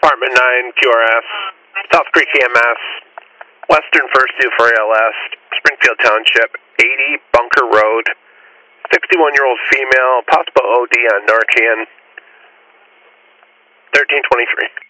Department 9, QRS, South Creek EMS, Western First Due for ALS, Springfield Township, 80 Bunker Road, 61-year-old female, possible OD on Narcan, 1323.